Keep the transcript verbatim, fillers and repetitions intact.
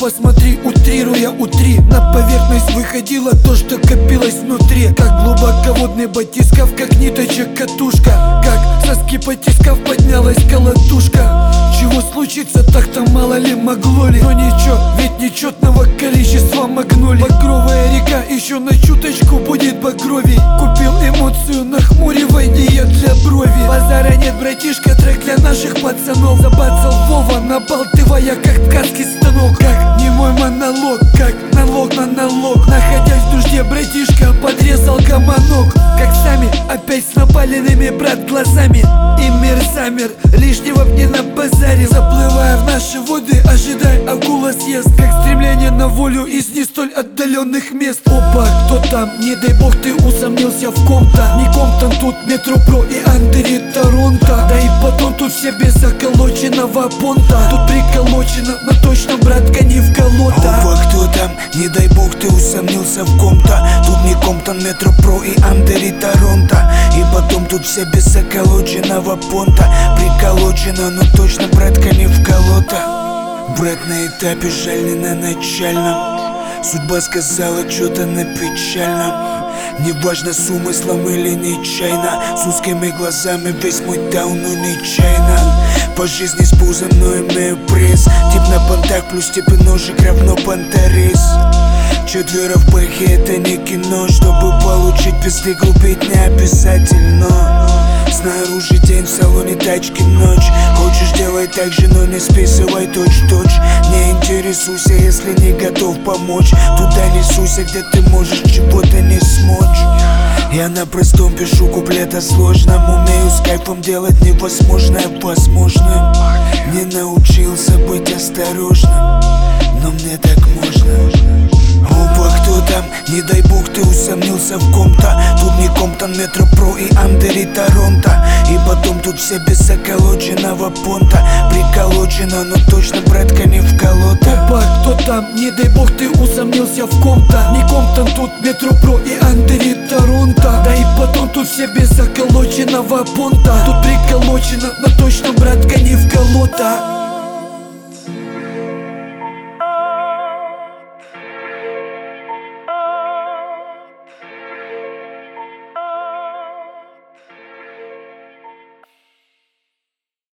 посмотри, утрируя, утри. На поверхность выходило то, что копилось внутри. Как глубоководный батисков, как ниточек катушка. Как соски потисков поднялась колотушка. Чего случится, так-то мало ли могло ли. Но ничего, ведь нечетного количества магнолий. Багровая река еще на чуточку будет багровей. Купил эмоцию на хмуре, войди я для брови. Базара нет, братишка, трек для наших пацанов. Забацал Вова, набалтывая как ткацкий станок. Как не мой монолог, как налог на налог. Находясь в нужде, братишка, подрезал гомонок. Как сами, опять с напаленными, брат, глазами. И мир замер, лишнего мне на базаре. Заплывая в наши воды, ожидай, акула съест. Как стремление на волю из не столь отдаленных мест. Опа, кто там? Не дай бог ты усомнился в ком-то. Не Комптон, тут Метропро и Андери Торонто. Да и потом тут все без заколоченного понта. Тут приколочено, но точно, братка, не в колота. Опа, кто там? Не дай бог ты усомнился в ком-то. Тут не Комптон, Метропро и Андери Торонто. И потом тут все без заколоченного понта. Приколочено, но точно, братка, не в колота. Брат на этапе, жаль не на начальном. Судьба сказала что-то на печальном. Неважно с умыслом или нечаянно. С узкими глазами весь мой даун, но нечаянно. По жизни с пузом, но имею пресс. Тип на понтах плюс типы ножик равно понторез. Четверо в бэхе, это не кино. Чтобы получить пизды, глупить не обязательно. Снаружи день, в салоне тачки ночь. Хочешь, делай так же, но не списывай точь-точь. Не интересуйся, если не готов помочь. Туда не суйся, где ты можешь чего-то не смочь. Я на простом пишу куплет о сложном. Умею с кайфом делать невозможное возможным. Не научился быть осторожным, но мне так можно. Опа, кто там? Не дай бог ты усомнился в ком-то. Тут не Комптон, Метропро и Андери Торонто. И потом тут все без заколоченного понта. Приколочено, но точно, братка, не в колота. Опа, кто там? Не дай бог ты усомнился в ком-то. Не Комптон, тут Метропро и Андери Торонто. Да и потом тут все без заколоченного понта. Тут приколочено, но точно, братка, не в колота.